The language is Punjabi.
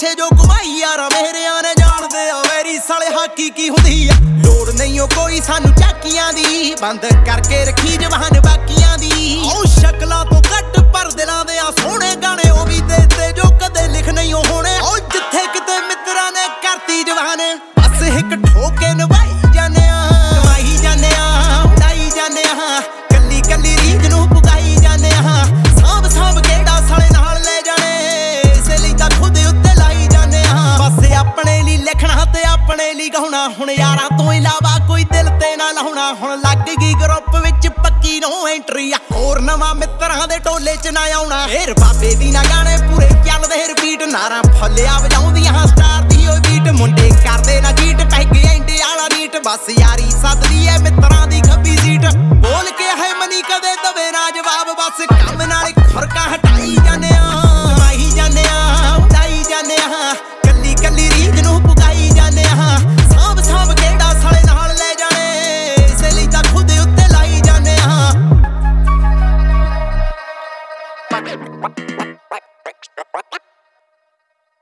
ਪਿੱਛੇ ਜੋ ਕਮਾਈ ਯਾਰਾਂ ਮੇਰਿਆਂ ਨੇ ਜਾਣਦੇ ਆ ਮੇਰੀ ਸਾਲੇ ਹਾਕੀ ਕੀ ਹੁੰਦੀ ਆ। ਲੋੜ ਨਹੀਂ ਓ ਕੋਈ ਸਾਨੂੰ ਝਾਕੀਆਂ ਦੀ, ਬੰਦ ਕਰਕੇ ਰੱਖੀ ਜਵਾਨ ਬਾਕੀਆਂ ਦੀ। ਉਹ ਸ਼ਕਲਾਂ ਤੋਂ ਘੱਟ ਪਰ ਦਿਲਾਂ ਦੇ ਆ ਸੋਹਣੇ ਗਾਣੇ ਉਹ ਵੀ ਦੇ ਜੋ ਕਦੇ ਲਿਖ ਨਹੀਂ ਹੋਣੇ। ਉਹ ਜਿੱਥੇ ਕਿਤੇ ਮਿੱਤਰਾਂ ਨੇ ਕਰਤੀ ਜਵਾਨ ਬਸ ਇੱਕ ਠੋਕੇ ਨਿਭਾਈ ਜਾਂਦੇ ਆ, ਕਮਾਈ ਜਾਂਦੇ ਆ, ਉਡਾਈ ਜਾਂਦੇ ਆ, ਕੱਲੀ ਕੱਲੀ ਰੀਝ ਨੂੰ ਪੁਗਾਈ ਜਾਂਦੇ ਆ। ਸਾਂਭ ਕਿਹੜਾ ਸਾਲੇ ਨਾਲ ਲੈ ਜਾਣੇ, ਇਸੇ ਲਈ ਤਾਂ ਖੁਦ ਉੱਤੇ ਲਾਈ ਜਾਂਦੇ ਆ। ਬਸ ਆਪਣੇ ਲਈ ਲਿਖਣਾ ਤੇ ਆਪਣੇ ਲਈ ਗਾਉਣਾ, ਹੁਣ ਯਾਰਾਂ ਤੋਂ ਇਲਾਵਾ ਕੋਈ ਦਿਲ ਤੇ ਨਾ ਲਾਉਣਾ। ਹੁਣ ਲੱਗ ਗਈ ਗਰੁੱਪ ਵਿੱਚ ਪੱਕੀ ਨੋ ਐਂਟਰੀ ਆ, ਹੋਰ ਨਵਾਂ ਮਿੱਤਰਾਂ ਦੇ ਟੋਲੇ ਚ ਨਾ ਆਉਣਾ। ਫੇਰ ਬਾਬੇ ਦੀ ਨਾ ਗਾਣੇ ਪੂਰੇ ਚੱਲਦੇ ਰਿਪੀਟ, ਨਾਰਾਂ ਫੁੱਲਿਆ ਵਜਾਉਂਦੀਆਂ ਸਟਾਰ ਦੀ ਓ ਬੀਟ। ਮੁੰਡੇ ਕਰਦੇ ਨਾ ਜੀਟ ਪੈਗ ਐਂਡੇ ਵਾਲਾ ਨੀਟ, ਬਸ ਯਾਰੀ ਸੱਦਦੀ ਐ ਮਿੱਤਰਾਂ ਦੀ ਖੱਬੀ ਸੀਟ। ਬੋਲ ਕੇ ਹੈ ਮਨੀ ਕਦੇ ਦਵੇ ਨਾ ਜਵਾਬ, ਬਸ